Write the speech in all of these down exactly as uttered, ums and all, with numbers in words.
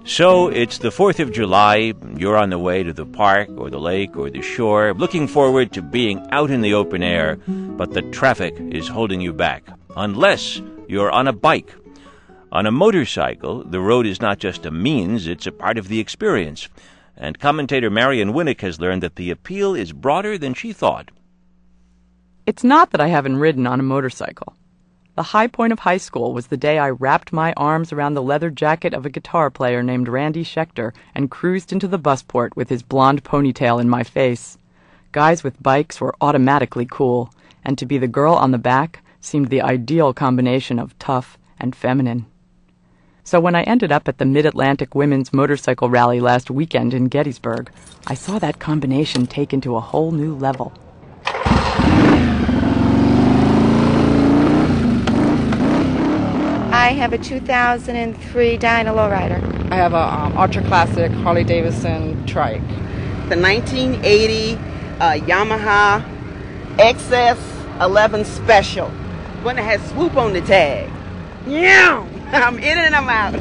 So it's the fourth of July, you're on the way to the park or the lake or the shore, looking forward to being out in the open air, but the traffic is holding you back, unless you're on a bike. On a motorcycle, the road is not just a means, it's a part of the experience. And commentator Marion Winnick has learned that the appeal is broader than she thought. It's not that I haven't ridden on a motorcycle. The high point of high school was the day I wrapped my arms around the leather jacket of a guitar player named Randy Schechter and cruised into the busport with his blonde ponytail in my face. Guys with bikes were automatically cool, and to be the girl on the back seemed the ideal combination of tough and feminine. So when I ended up at the Mid-Atlantic Women's Motorcycle Rally last weekend in Gettysburg, I saw that combination taken to a whole new level. I have a two thousand three Dyna Lowrider. I have a um, Ultra Classic Harley Davidson trike. The nineteen eighty uh, Yamaha X S eleven Special. One that has swoop on the tag. Yeah, I'm in and I'm out.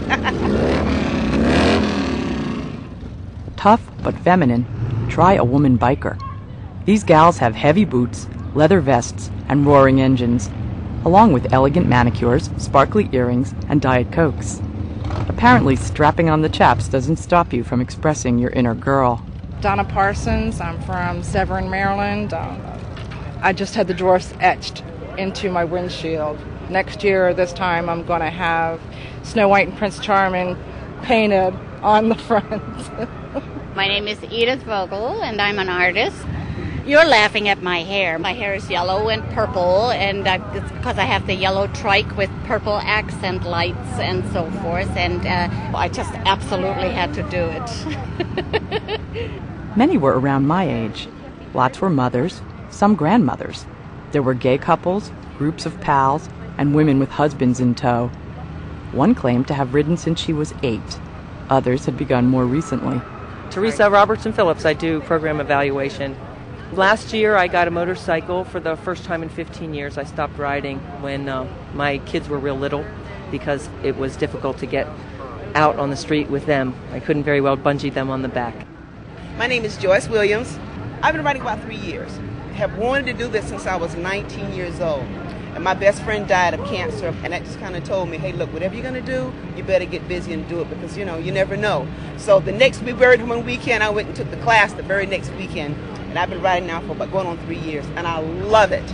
Tough but feminine. Try a woman biker. These gals have heavy boots, leather vests, and roaring engines, along with elegant manicures, sparkly earrings, and Diet Cokes. Apparently, strapping on the chaps doesn't stop you from expressing your inner girl. Donna Parsons, I'm from Severn, Maryland. Um, I just had the dwarfs etched into my windshield. Next year, this time, I'm going to have Snow White and Prince Charming painted on the front. My name is Edith Vogel, and I'm an artist. You're laughing at my hair. My hair is yellow and purple, and uh, it's because I have the yellow trike with purple accent lights and so forth, and uh, I just absolutely had to do it. Many were around my age. Lots were mothers, some grandmothers. There were gay couples, groups of pals, and women with husbands in tow. One claimed to have ridden since she was eight. Others had begun more recently. Teresa Robertson Phillips, I do program evaluation. Last year, I got a motorcycle for the first time in fifteen years. I stopped riding when uh, my kids were real little because it was difficult to get out on the street with them. I couldn't very well bungee them on the back. My name is Joyce Williams. I've been riding about three years. I have wanted to do this since I was nineteen years old. And my best friend died of cancer, and that just kind of told me, hey, look, whatever you're going to do, you better get busy and do it because, you know, you never know. So the next, we buried him one weekend. I went and took the class the very next weekend. And I've been riding now for about going on three years, and I love it.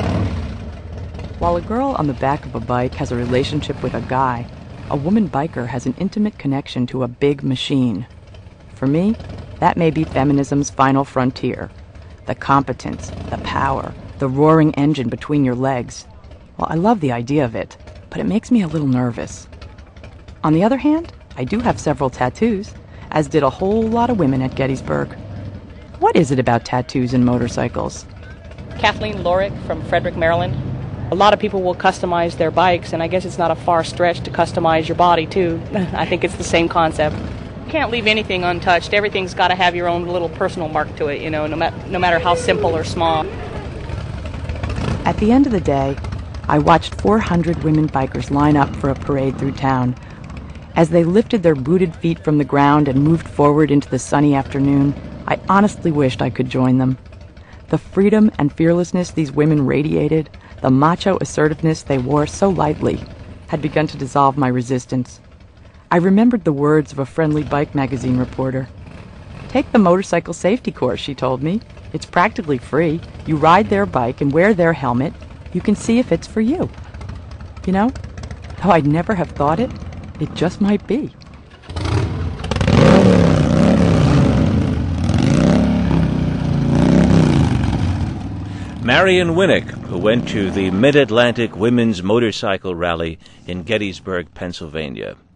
While a girl on the back of a bike has a relationship with a guy, a woman biker has an intimate connection to a big machine. For me, that may be feminism's final frontier. The competence, the power, the roaring engine between your legs. Well, I love the idea of it, but it makes me a little nervous. On the other hand, I do have several tattoos, as did a whole lot of women at Gettysburg. What is it about tattoos and motorcycles? Kathleen Lorick from Frederick, Maryland. A lot of people will customize their bikes, and I guess it's not a far stretch to customize your body, too. I think it's the same concept. You can't leave anything untouched. Everything's got to have your own little personal mark to it, you know, no, ma- no matter how simple or small. At the end of the day, I watched four hundred women bikers line up for a parade through town. As they lifted their booted feet from the ground and moved forward into the sunny afternoon, I honestly wished I could join them. The freedom and fearlessness these women radiated, the macho assertiveness they wore so lightly, had begun to dissolve my resistance. I remembered the words of a friendly bike magazine reporter. Take the motorcycle safety course, she told me. It's practically free. You ride their bike and wear their helmet. You can see if it's for you. You know, though I'd never have thought it, it just might be. Marion Winnick, who went to the Mid-Atlantic Women's Motorcycle Rally in Gettysburg, Pennsylvania.